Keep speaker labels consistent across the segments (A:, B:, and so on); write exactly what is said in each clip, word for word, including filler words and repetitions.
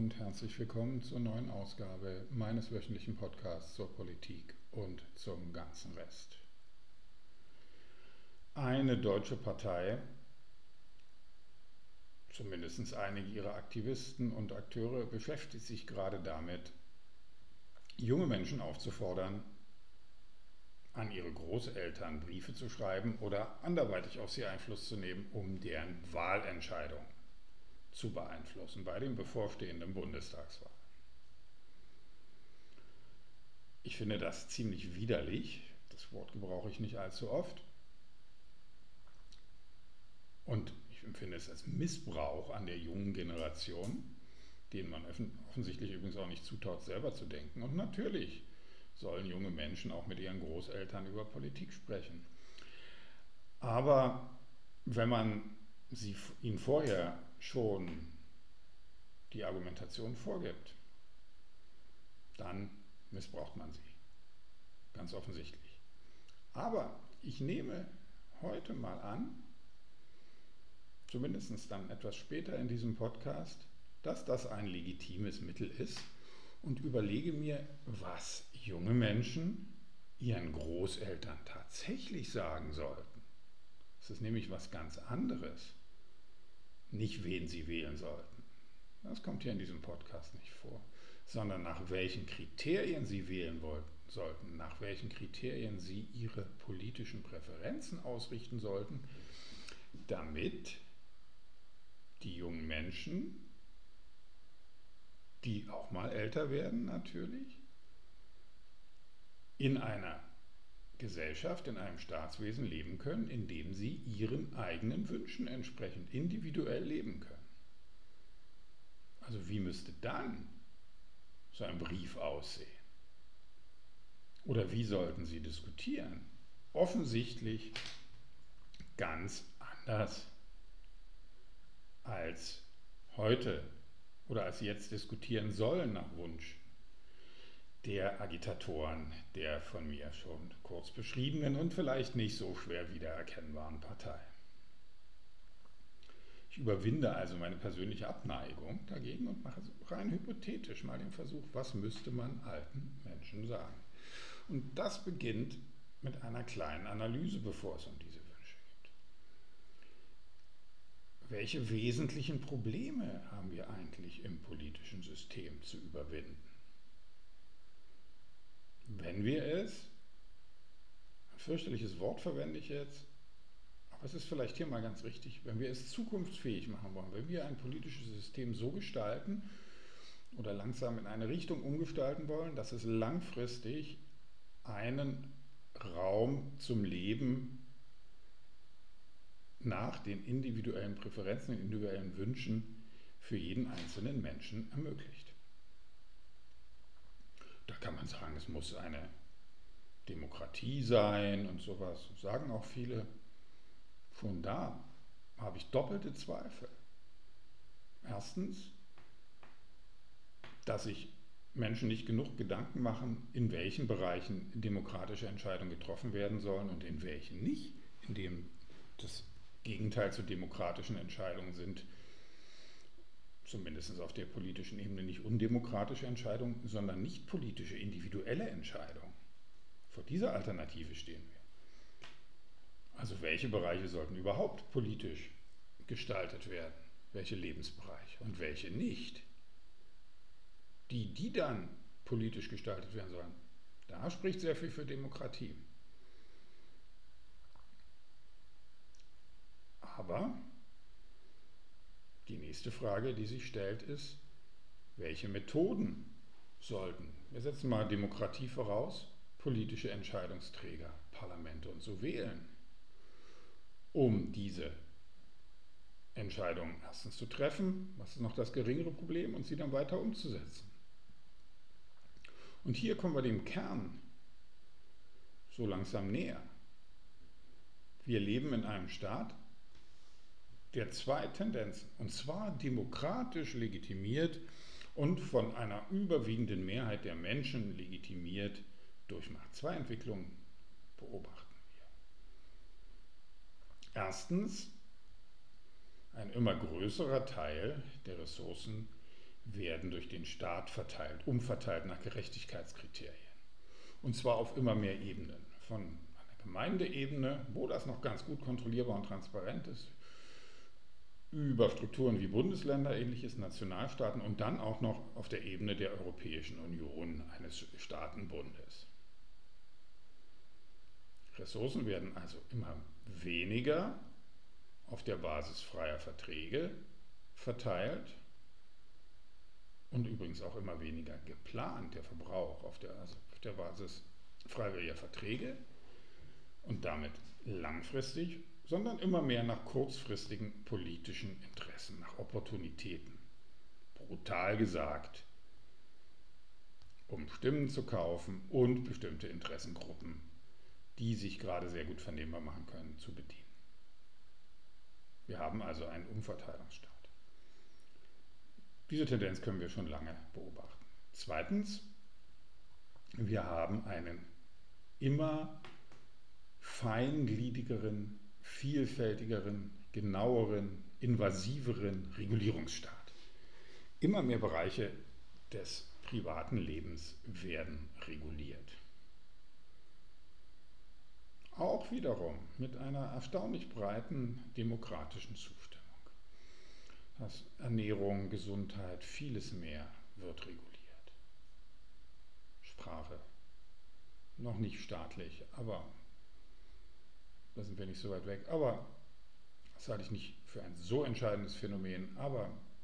A: und herzlich willkommen zur neuen Ausgabe meines wöchentlichen Podcasts zur Politik und zum ganzen Rest. Eine deutsche Partei, zumindest einige ihrer Aktivisten und Akteure, beschäftigt sich gerade damit, junge Menschen aufzufordern, an ihre Großeltern Briefe zu schreiben oder anderweitig auf sie Einfluss zu nehmen, um deren Wahlentscheidung zu beeinflussen bei den bevorstehenden Bundestagswahlen. Ich finde das ziemlich widerlich, das Wort gebrauche ich nicht allzu oft, und ich empfinde es als Missbrauch an der jungen Generation, denen man offensichtlich übrigens auch nicht zutraut, selber zu denken. Und natürlich sollen junge Menschen auch mit ihren Großeltern über Politik sprechen. Aber wenn man sie, ihnen vorher schon die Argumentation vorgibt, dann missbraucht man sie. Ganz offensichtlich. Aber ich nehme heute mal an, zumindest dann etwas später in diesem Podcast, dass das ein legitimes Mittel ist und überlege mir, was junge Menschen ihren Großeltern tatsächlich sagen sollten. Das ist nämlich was ganz anderes. Nicht, wen sie wählen sollten. Das kommt hier in diesem Podcast nicht vor. Sondern nach welchen Kriterien sie wählen wollten, sollten, nach welchen Kriterien sie ihre politischen Präferenzen ausrichten sollten, damit die jungen Menschen, die auch mal älter werden natürlich, in einer Gesellschaft, in einem Staatswesen leben können, in dem sie ihren eigenen Wünschen entsprechend individuell leben können. Also wie müsste dann so ein Brief aussehen? Oder wie sollten sie diskutieren? Offensichtlich ganz anders als heute oder als sie jetzt diskutieren sollen nach Wunsch der Agitatoren der von mir schon kurz beschriebenen und vielleicht nicht so schwer wiedererkennbaren Partei. Ich überwinde also meine persönliche Abneigung dagegen und mache rein hypothetisch mal den Versuch, was müsste man alten Menschen sagen. Und das beginnt mit einer kleinen Analyse, bevor es um diese Wünsche geht. Welche wesentlichen Probleme haben wir eigentlich im politischen System zu überwinden? Wenn wir es, ein fürchterliches Wort verwende ich jetzt, aber es ist vielleicht hier mal ganz richtig, wenn wir es zukunftsfähig machen wollen, wenn wir ein politisches System so gestalten oder langsam in eine Richtung umgestalten wollen, dass es langfristig einen Raum zum Leben nach den individuellen Präferenzen, den individuellen Wünschen für jeden einzelnen Menschen ermöglicht. Da kann man sagen, es muss eine Demokratie sein und sowas, sagen auch viele. Schon da habe ich doppelte Zweifel. Erstens, dass sich Menschen nicht genug Gedanken machen, in welchen Bereichen demokratische Entscheidungen getroffen werden sollen und in welchen nicht, in denen das Gegenteil zu demokratischen Entscheidungen sind, zumindest auf der politischen Ebene nicht undemokratische Entscheidungen, sondern nicht politische, individuelle Entscheidungen. Vor dieser Alternative stehen wir. Also welche Bereiche sollten überhaupt politisch gestaltet werden? Welche Lebensbereiche und welche nicht? Die, die dann politisch gestaltet werden sollen, da spricht sehr viel für Demokratie. Aber die nächste Frage, die sich stellt, ist, welche Methoden sollten, wir setzen mal Demokratie voraus, politische Entscheidungsträger, Parlamente und so wählen, um diese Entscheidungen erstens zu treffen, was ist noch das geringere Problem, und sie dann weiter umzusetzen. Und hier kommen wir dem Kern so langsam näher. Wir leben in einem Staat, der zwei Tendenzen, und zwar demokratisch legitimiert und von einer überwiegenden Mehrheit der Menschen legitimiert, durchmacht. Zwei Entwicklungen beobachten wir. Erstens, ein immer größerer Teil der Ressourcen werden durch den Staat verteilt, umverteilt nach Gerechtigkeitskriterien. Und zwar auf immer mehr Ebenen. Von einer Gemeindeebene, wo das noch ganz gut kontrollierbar und transparent ist, über Strukturen wie Bundesländer, ähnliches Nationalstaaten und dann auch noch auf der Ebene der Europäischen Union, eines Staatenbundes. Ressourcen werden also immer weniger auf der Basis freier Verträge verteilt und übrigens auch immer weniger geplant, der Verbrauch auf der, also auf der Basis freiwilliger Verträge und damit langfristig, sondern immer mehr nach kurzfristigen politischen Interessen, nach Opportunitäten. Brutal gesagt, um Stimmen zu kaufen und bestimmte Interessengruppen, die sich gerade sehr gut vernehmbar machen können, zu bedienen. Wir haben also einen Umverteilungsstaat. Diese Tendenz können wir schon lange beobachten. Zweitens, wir haben einen immer feingliedigeren, vielfältigeren, genaueren, invasiveren Regulierungsstaat. Immer mehr Bereiche des privaten Lebens werden reguliert. Auch wiederum mit einer erstaunlich breiten demokratischen Zustimmung. Das Ernährung, Gesundheit, vieles mehr wird reguliert. Sprache, noch nicht staatlich, aber da sind wir nicht so weit weg. Aber das halte ich nicht für ein so entscheidendes Phänomen, aber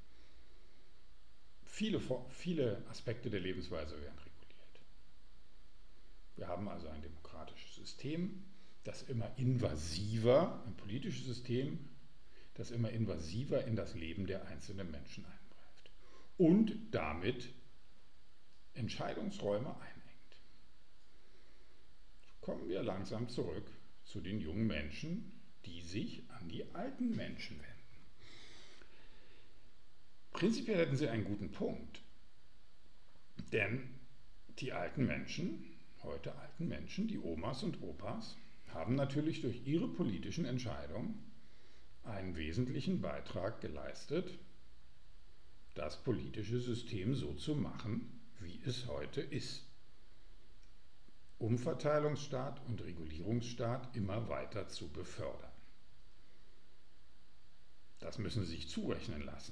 A: viele, viele Aspekte der Lebensweise werden reguliert. Wir haben also ein demokratisches System, das immer invasiver, ein politisches System, das immer invasiver in das Leben der einzelnen Menschen eingreift und damit Entscheidungsräume einengt. Kommen wir langsam zurück zu den jungen Menschen, die sich an die alten Menschen wenden. Prinzipiell hätten sie einen guten Punkt, denn die alten Menschen, heute alten Menschen, die Omas und Opas, haben natürlich durch ihre politischen Entscheidungen einen wesentlichen Beitrag geleistet, das politische System so zu machen, wie es heute ist. Umverteilungsstaat und Regulierungsstaat immer weiter zu befördern. Das müssen Sie sich zurechnen lassen.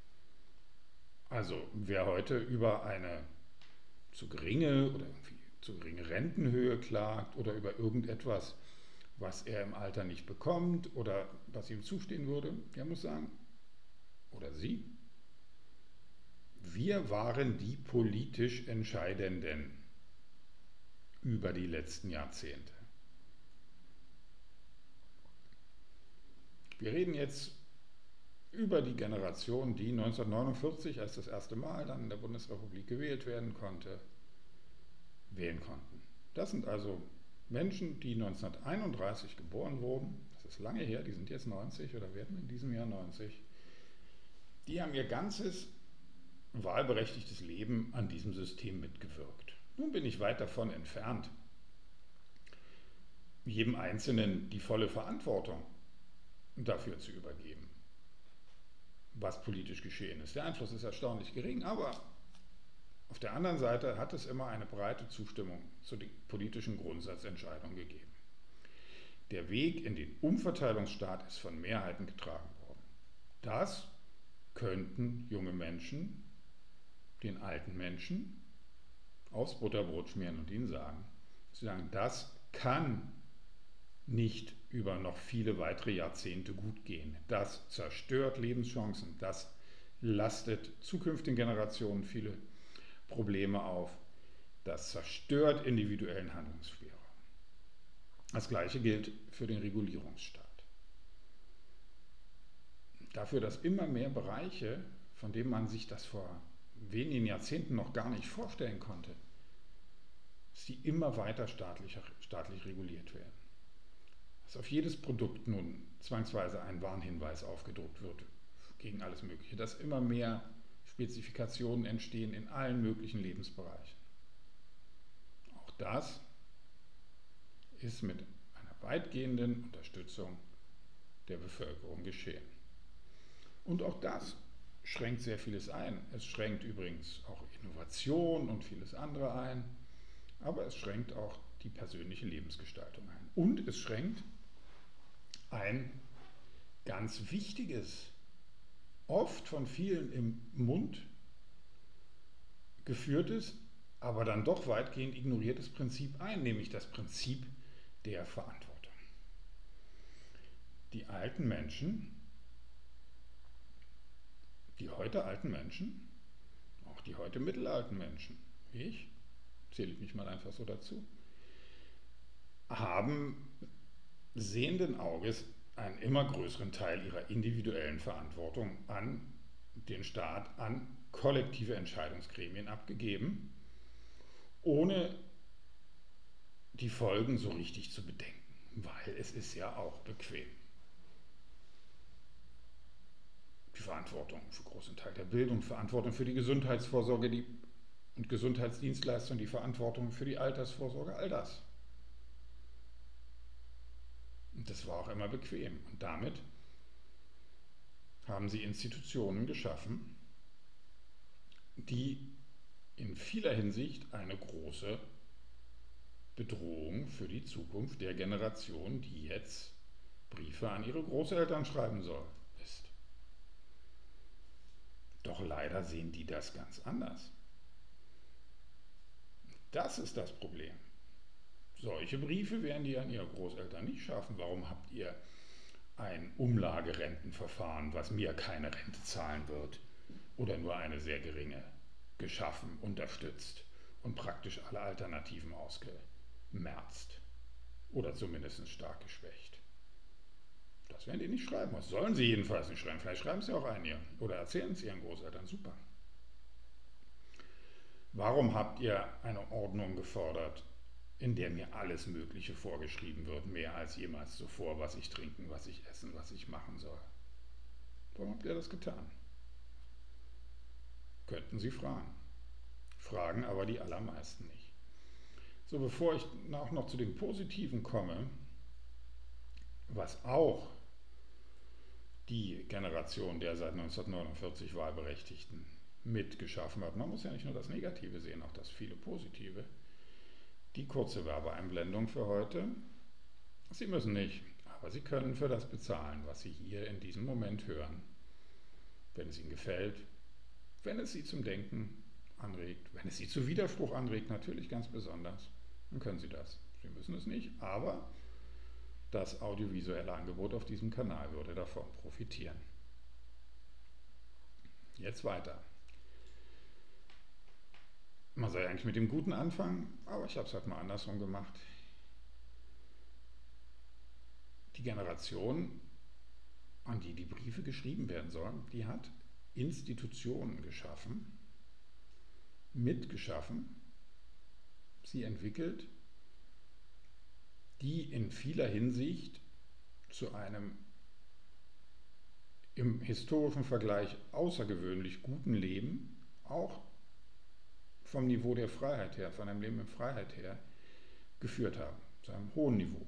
A: Also wer heute über eine zu geringe oder irgendwie zu geringe Rentenhöhe klagt oder über irgendetwas, was er im Alter nicht bekommt oder was ihm zustehen würde, der muss sagen, oder sie, wir waren die politisch Entscheidenden über die letzten Jahrzehnte. Wir reden jetzt über die Generation, die neunzehnhundertneunundvierzig, als das erste Mal dann in der Bundesrepublik gewählt werden konnte, wählen konnten. Das sind also Menschen, die neunzehnhunderteinunddreißig geboren wurden, das ist lange her, die sind jetzt neunzig oder werden in diesem Jahr neunzig, die haben ihr ganzes wahlberechtigtes Leben an diesem System mitgewirkt. Nun bin ich weit davon entfernt, jedem Einzelnen die volle Verantwortung dafür zu übergeben, was politisch geschehen ist. Der Einfluss ist erstaunlich gering, aber auf der anderen Seite hat es immer eine breite Zustimmung zu den politischen Grundsatzentscheidungen gegeben. Der Weg in den Umverteilungsstaat ist von Mehrheiten getragen worden. Das könnten junge Menschen den alten Menschen aufs Butterbrot schmieren und ihnen sagen, sie sagen, das kann nicht über noch viele weitere Jahrzehnte gut gehen. Das zerstört Lebenschancen, das lastet zukünftigen Generationen viele Probleme auf, das zerstört individuellen Handlungsspielraum. Das Gleiche gilt für den Regulierungsstaat. Dafür, dass immer mehr Bereiche, von denen man sich das vor wenigen Jahrzehnten noch gar nicht vorstellen konnte, dass die immer weiter staatlich, staatlich reguliert werden. Dass auf jedes Produkt nun zwangsweise ein Warnhinweis aufgedruckt wird gegen alles Mögliche, dass immer mehr Spezifikationen entstehen in allen möglichen Lebensbereichen. Auch das ist mit einer weitgehenden Unterstützung der Bevölkerung geschehen. Und auch das schränkt sehr vieles ein. Es schränkt übrigens auch Innovation und vieles andere ein, aber es schränkt auch die persönliche Lebensgestaltung ein. Und es schränkt ein ganz wichtiges, oft von vielen im Mund geführtes, aber dann doch weitgehend ignoriertes Prinzip ein, nämlich das Prinzip der Verantwortung. Die alten Menschen, die heute alten Menschen, auch die heute mittelalten Menschen, wie ich, zähle ich mich mal einfach so dazu, haben sehenden Auges einen immer größeren Teil ihrer individuellen Verantwortung an den Staat, an kollektive Entscheidungsgremien abgegeben, ohne die Folgen so richtig zu bedenken, weil es ist ja auch bequem. Die Verantwortung für großen Teil der Bildung, Verantwortung für die Gesundheitsvorsorge die, und Gesundheitsdienstleistungen, die Verantwortung für die Altersvorsorge, all das. Und das war auch immer bequem. Und damit haben sie Institutionen geschaffen, die in vieler Hinsicht eine große Bedrohung für die Zukunft der Generation, die jetzt Briefe an ihre Großeltern schreiben soll, ist. Doch leider sehen die das ganz anders. Das ist das Problem. Solche Briefe werden die an ihre Großeltern nicht schaffen. Warum habt ihr ein Umlagerentenverfahren, was mir keine Rente zahlen wird oder nur eine sehr geringe, geschaffen, unterstützt und praktisch alle Alternativen ausgemerzt oder zumindest stark geschwächt? Das werden die nicht schreiben. Das sollen sie jedenfalls nicht schreiben. Vielleicht schreiben sie auch ein ihr oder erzählen es ihren Großeltern. Super. Warum habt ihr eine Ordnung gefordert, in der mir alles Mögliche vorgeschrieben wird, mehr als jemals zuvor, was ich trinken, was ich essen, was ich machen soll? Warum habt ihr das getan? Könnten Sie fragen. Fragen aber die allermeisten nicht. So, bevor ich auch noch zu dem Positiven komme, was auch die Generation der seit neunzehnhundertneunundvierzig Wahlberechtigten mitgeschaffen hat. Man muss ja nicht nur das Negative sehen, auch das viele Positive. Die kurze Werbeeinblendung für heute. Sie müssen nicht, aber Sie können für das bezahlen, was Sie hier in diesem Moment hören. Wenn es Ihnen gefällt, wenn es Sie zum Denken anregt, wenn es Sie zu Widerspruch anregt, natürlich ganz besonders, dann können Sie das. Sie müssen es nicht, aber das audiovisuelle Angebot auf diesem Kanal würde davon profitieren. Jetzt weiter. Man soll eigentlich mit dem Guten anfangen, aber ich habe es halt mal andersrum gemacht. Die Generation, an die die Briefe geschrieben werden sollen, die hat Institutionen geschaffen, mitgeschaffen, sie entwickelt, die in vieler Hinsicht zu einem im historischen Vergleich außergewöhnlich guten Leben, auch vom Niveau der Freiheit her, von einem Leben in Freiheit her, geführt haben, zu einem hohen Niveau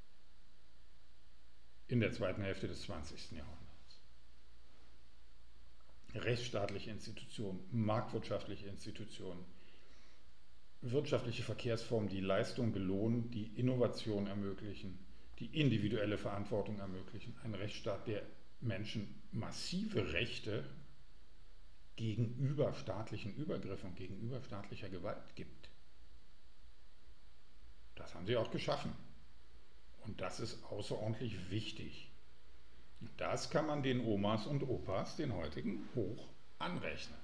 A: in der zweiten Hälfte des zwanzigsten Jahrhunderts. Rechtsstaatliche Institutionen, marktwirtschaftliche Institutionen, wirtschaftliche Verkehrsformen, die Leistung belohnen, die Innovation ermöglichen, die individuelle Verantwortung ermöglichen, ein Rechtsstaat, der Menschen massive Rechte gegenüber staatlichen Übergriffen und gegenüber staatlicher Gewalt gibt. Das haben sie auch geschaffen. Und das ist außerordentlich wichtig. Das kann man den Omas und Opas, den heutigen, hoch anrechnen.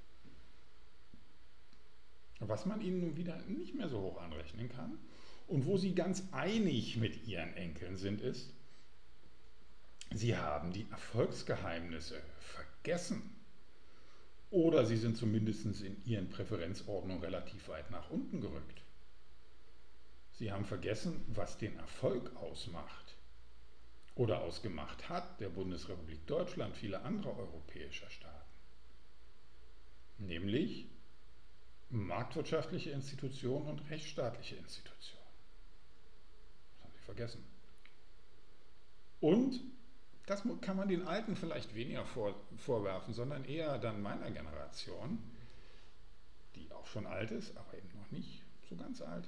A: Was man ihnen nun wieder nicht mehr so hoch anrechnen kann und wo sie ganz einig mit ihren Enkeln sind, ist, sie haben die Erfolgsgeheimnisse vergessen. Oder sie sind zumindest in ihren Präferenzordnungen relativ weit nach unten gerückt. Sie haben vergessen, was den Erfolg ausmacht oder ausgemacht hat, der Bundesrepublik Deutschland, viele andere europäischer Staaten. Nämlich marktwirtschaftliche Institutionen und rechtsstaatliche Institutionen. Das haben sie vergessen. Und Das kann man den Alten vielleicht weniger vor, vorwerfen, sondern eher dann meiner Generation, die auch schon alt ist, aber eben noch nicht so ganz alt.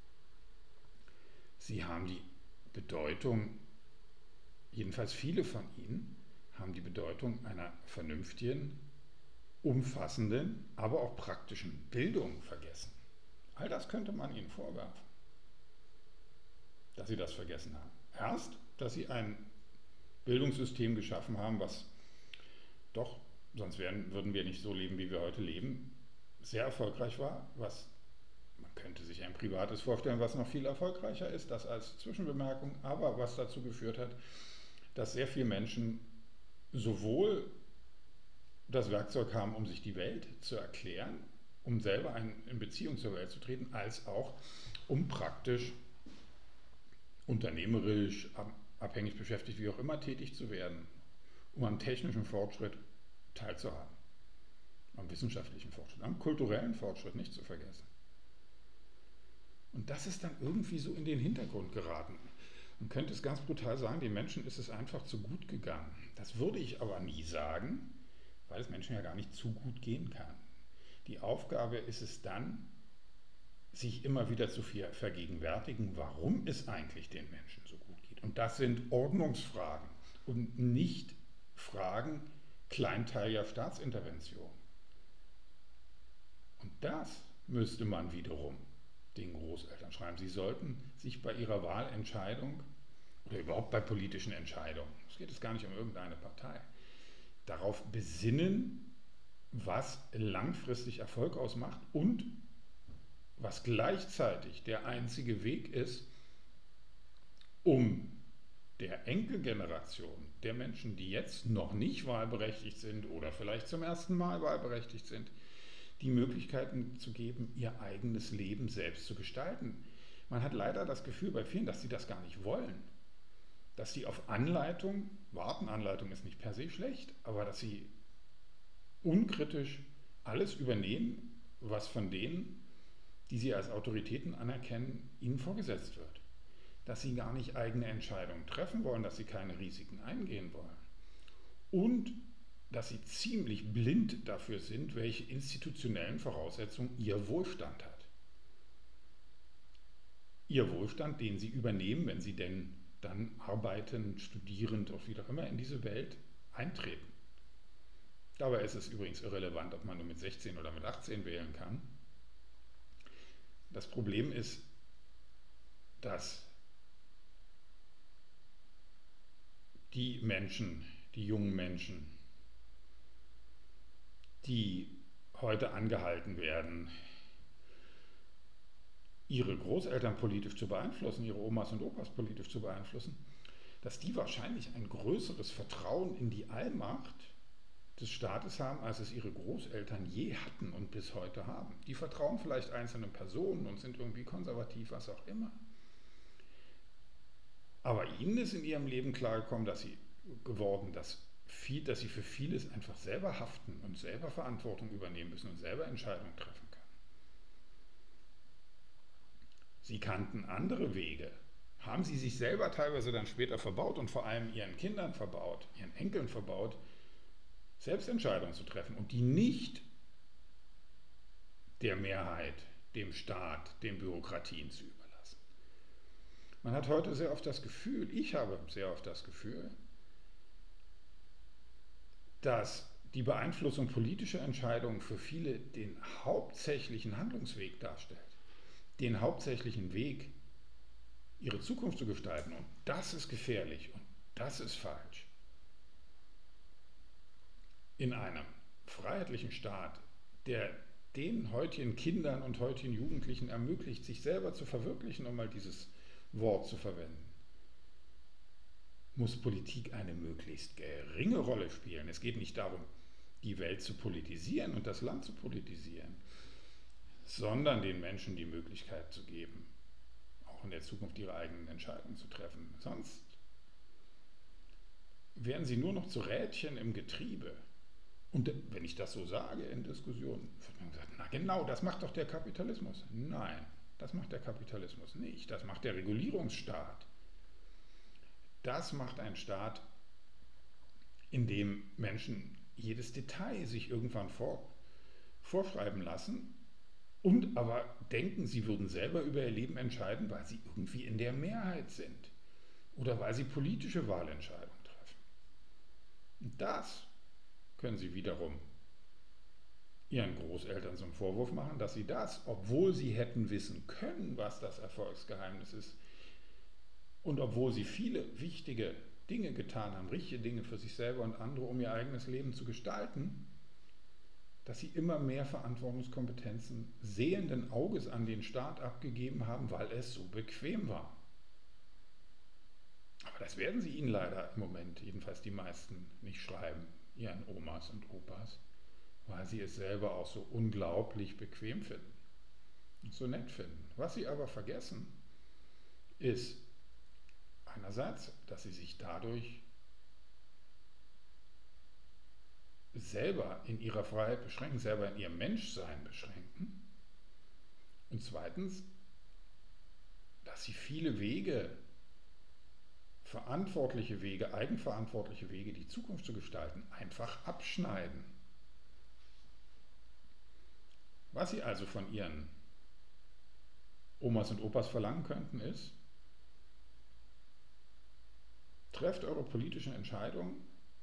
A: Sie haben die Bedeutung, jedenfalls viele von ihnen, haben die Bedeutung einer vernünftigen, umfassenden, aber auch praktischen Bildung vergessen. All das könnte man ihnen vorwerfen, dass sie das vergessen haben. Erst, dass sie ein Bildungssystem geschaffen haben, was doch, sonst wären, würden wir nicht so leben, wie wir heute leben, sehr erfolgreich war, was man könnte sich ein privates vorstellen, was noch viel erfolgreicher ist, das als Zwischenbemerkung, aber was dazu geführt hat, dass sehr viele Menschen sowohl das Werkzeug haben, um sich die Welt zu erklären, um selber in Beziehung zur Welt zu treten, als auch um praktisch unternehmerisch, abhängig beschäftigt, wie auch immer tätig zu werden, um am technischen Fortschritt teilzuhaben, am wissenschaftlichen Fortschritt, am kulturellen Fortschritt nicht zu vergessen. Und das ist dann irgendwie so in den Hintergrund geraten. Man könnte es ganz brutal sagen, den Menschen ist es einfach zu gut gegangen. Das würde ich aber nie sagen, weil es Menschen ja gar nicht zu gut gehen kann. Die Aufgabe ist es dann, sich immer wieder zu vergegenwärtigen, warum es eigentlich den Menschen so gut geht. Und das sind Ordnungsfragen und nicht Fragen kleinteiliger Staatsintervention. Und das müsste man wiederum den Großeltern schreiben. Sie sollten sich bei ihrer Wahlentscheidung oder überhaupt bei politischen Entscheidungen, es geht jetzt gar nicht um irgendeine Partei, darauf besinnen, was langfristig Erfolg ausmacht und was gleichzeitig der einzige Weg ist, um der Enkelgeneration, der Menschen, die jetzt noch nicht wahlberechtigt sind oder vielleicht zum ersten Mal wahlberechtigt sind, die Möglichkeiten zu geben, ihr eigenes Leben selbst zu gestalten. Man hat leider das Gefühl bei vielen, dass sie das gar nicht wollen. Dass sie auf Anleitung, warten, Anleitung ist nicht per se schlecht, aber dass sie unkritisch alles übernehmen, was von denen, die sie als Autoritäten anerkennen, ihnen vorgesetzt wird. Dass sie gar nicht eigene Entscheidungen treffen wollen, dass sie keine Risiken eingehen wollen. Und dass sie ziemlich blind dafür sind, welche institutionellen Voraussetzungen ihr Wohlstand hat. Ihr Wohlstand, den sie übernehmen, wenn sie denn dann arbeitend, studierend oder wie auch immer in diese Welt eintreten. Dabei ist es übrigens irrelevant, ob man nur mit sechzehn oder mit achtzehn wählen kann. Das Problem ist, dass die Menschen, die jungen Menschen, die heute angehalten werden, ihre Großeltern politisch zu beeinflussen, ihre Omas und Opas politisch zu beeinflussen, dass die wahrscheinlich ein größeres Vertrauen in die Allmacht des Staates haben, als es ihre Großeltern je hatten und bis heute haben. Die vertrauen vielleicht einzelnen Personen und sind irgendwie konservativ, was auch immer. Aber ihnen ist in ihrem Leben klar gekommen, dass sie geworden, dass, viel, dass sie für vieles einfach selber haften und selber Verantwortung übernehmen müssen und selber Entscheidungen treffen können. Sie kannten andere Wege, haben sie sich selber teilweise dann später verbaut und vor allem ihren Kindern verbaut, ihren Enkeln verbaut, selbst Entscheidungen zu treffen und die nicht der Mehrheit, dem Staat, den Bürokratien zu überlassen. Man hat heute sehr oft das Gefühl, ich habe sehr oft das Gefühl, dass die Beeinflussung politischer Entscheidungen für viele den hauptsächlichen Handlungsweg darstellt, den hauptsächlichen Weg, ihre Zukunft zu gestalten. Und das ist gefährlich und das ist falsch. In einem freiheitlichen Staat, der den heutigen Kindern und heutigen Jugendlichen ermöglicht, sich selber zu verwirklichen, um mal dieses Wort zu verwenden, muss Politik eine möglichst geringe Rolle spielen. Es geht nicht darum, die Welt zu politisieren und das Land zu politisieren, sondern den Menschen die Möglichkeit zu geben, auch in der Zukunft ihre eigenen Entscheidungen zu treffen. Sonst werden sie nur noch zu Rädchen im Getriebe. Und wenn ich das so sage in Diskussionen, wird man gesagt, na genau, das macht doch der Kapitalismus. Nein, das macht der Kapitalismus nicht. Das macht der Regulierungsstaat. Das macht ein Staat, in dem Menschen jedes Detail sich irgendwann vor, vorschreiben lassen und aber denken, sie würden selber über ihr Leben entscheiden, weil sie irgendwie in der Mehrheit sind oder weil sie politische Wahlentscheidungen treffen. Und das können sie wiederum ihren Großeltern zum Vorwurf machen, dass sie das, obwohl sie hätten wissen können, was das Erfolgsgeheimnis ist, und obwohl sie viele wichtige Dinge getan haben, richtige Dinge für sich selber und andere, um ihr eigenes Leben zu gestalten, dass sie immer mehr Verantwortungskompetenzen sehenden Auges an den Staat abgegeben haben, weil es so bequem war. Aber das werden sie ihnen leider im Moment, jedenfalls die meisten, nicht schreiben, ihren Omas und Opas, weil sie es selber auch so unglaublich bequem finden und so nett finden. Was sie aber vergessen, ist einerseits, dass sie sich dadurch selber in ihrer Freiheit beschränken, selber in ihrem Menschsein beschränken. Und zweitens, dass sie viele Wege, verantwortliche Wege, eigenverantwortliche Wege, die Zukunft zu gestalten, einfach abschneiden. Was sie also von ihren Omas und Opas verlangen könnten, ist: Trefft eure politischen Entscheidungen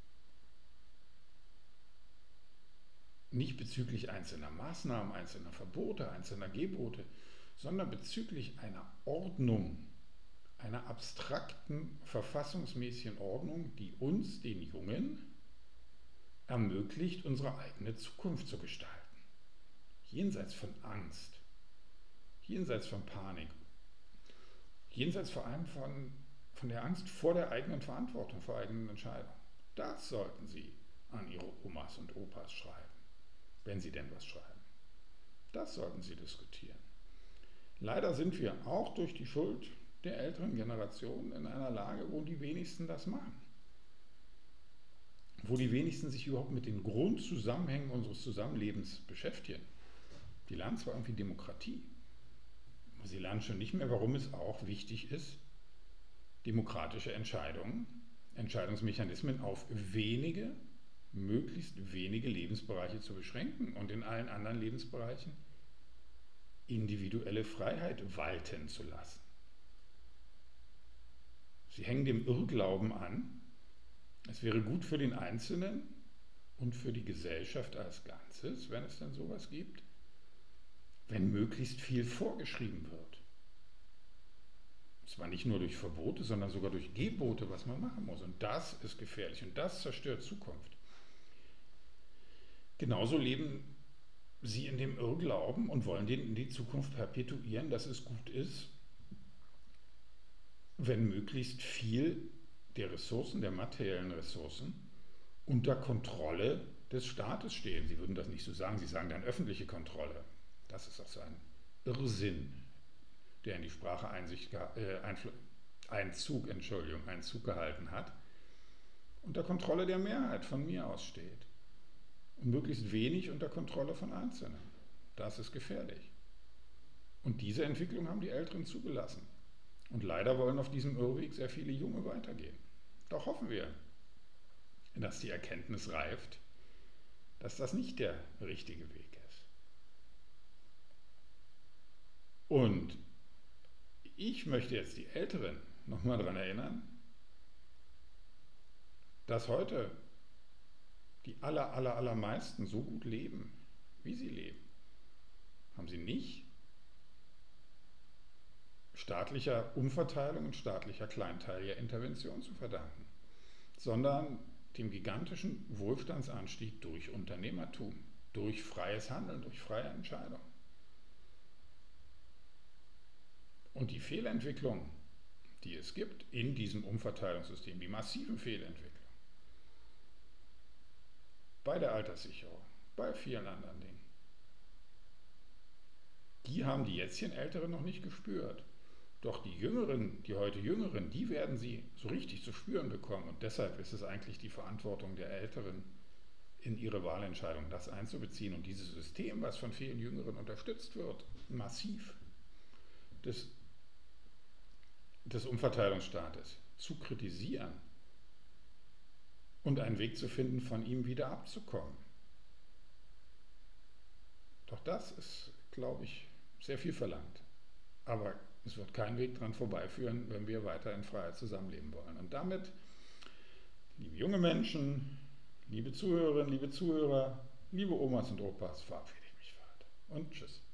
A: nicht bezüglich einzelner Maßnahmen, einzelner Verbote, einzelner Gebote, sondern bezüglich einer Ordnung, einer abstrakten, verfassungsmäßigen Ordnung, die uns, den Jungen, ermöglicht, unsere eigene Zukunft zu gestalten. Jenseits von Angst, jenseits von Panik, jenseits vor allem von, von der Angst vor der eigenen Verantwortung, vor eigenen Entscheidungen. Das sollten Sie an Ihre Omas und Opas schreiben, wenn Sie denn was schreiben. Das sollten Sie diskutieren. Leider sind wir auch durch die Schuld der älteren Generation in einer Lage, wo die wenigsten das machen. Wo die wenigsten sich überhaupt mit den Grundzusammenhängen unseres Zusammenlebens beschäftigen. Die lernen zwar irgendwie Demokratie, aber sie lernen schon nicht mehr, warum es auch wichtig ist, demokratische Entscheidungen, Entscheidungsmechanismen auf wenige, möglichst wenige Lebensbereiche zu beschränken und in allen anderen Lebensbereichen individuelle Freiheit walten zu lassen. Sie hängen dem Irrglauben an, es wäre gut für den Einzelnen und für die Gesellschaft als Ganzes, wenn es denn sowas gibt, wenn möglichst viel vorgeschrieben wird. Und zwar nicht nur durch Verbote, sondern sogar durch Gebote, was man machen muss. Und das ist gefährlich und das zerstört Zukunft. Genauso leben sie in dem Irrglauben und wollen den in die Zukunft perpetuieren, dass es gut ist, wenn möglichst viel der Ressourcen, der materiellen Ressourcen, unter Kontrolle des Staates stehen. Sie würden das nicht so sagen, Sie sagen dann öffentliche Kontrolle. Das ist auch so ein Irrsinn, der in die Sprache Einsicht, äh, Einzug, Entschuldigung, Einzug gehalten hat, unter Kontrolle der Mehrheit von mir aus steht. Und möglichst wenig unter Kontrolle von Einzelnen. Das ist gefährlich. Und diese Entwicklung haben die Älteren zugelassen. Und leider wollen auf diesem Irrweg sehr viele Junge weitergehen. Doch hoffen wir, dass die Erkenntnis reift, dass das nicht der richtige Weg ist. Und ich möchte jetzt die Älteren nochmal daran erinnern, dass heute die aller, aller, allermeisten so gut leben, wie sie leben. Haben sie nicht staatlicher Umverteilung und staatlicher kleinteiliger Intervention zu verdanken, sondern dem gigantischen Wohlstandsanstieg durch Unternehmertum, durch freies Handeln, durch freie Entscheidung. Und die Fehlentwicklung, die es gibt in diesem Umverteilungssystem, die massiven Fehlentwicklungen, bei der Alterssicherung, bei vielen anderen Dingen, die haben die jetzigen Älteren noch nicht gespürt. Doch die Jüngeren, die heute Jüngeren, die werden sie so richtig zu spüren bekommen. Und deshalb ist es eigentlich die Verantwortung der Älteren, in ihre Wahlentscheidung das einzubeziehen und dieses System, was von vielen Jüngeren unterstützt wird, massiv des, des Umverteilungsstaates zu kritisieren und einen Weg zu finden, von ihm wieder abzukommen. Doch das ist, glaube ich, sehr viel verlangt. Aber es wird kein Weg dran vorbeiführen, wenn wir weiter in Freiheit zusammenleben wollen. Und damit, liebe junge Menschen, liebe Zuhörerinnen, liebe Zuhörer, liebe Omas und Opas, verabschiede ich mich für heute. Und tschüss.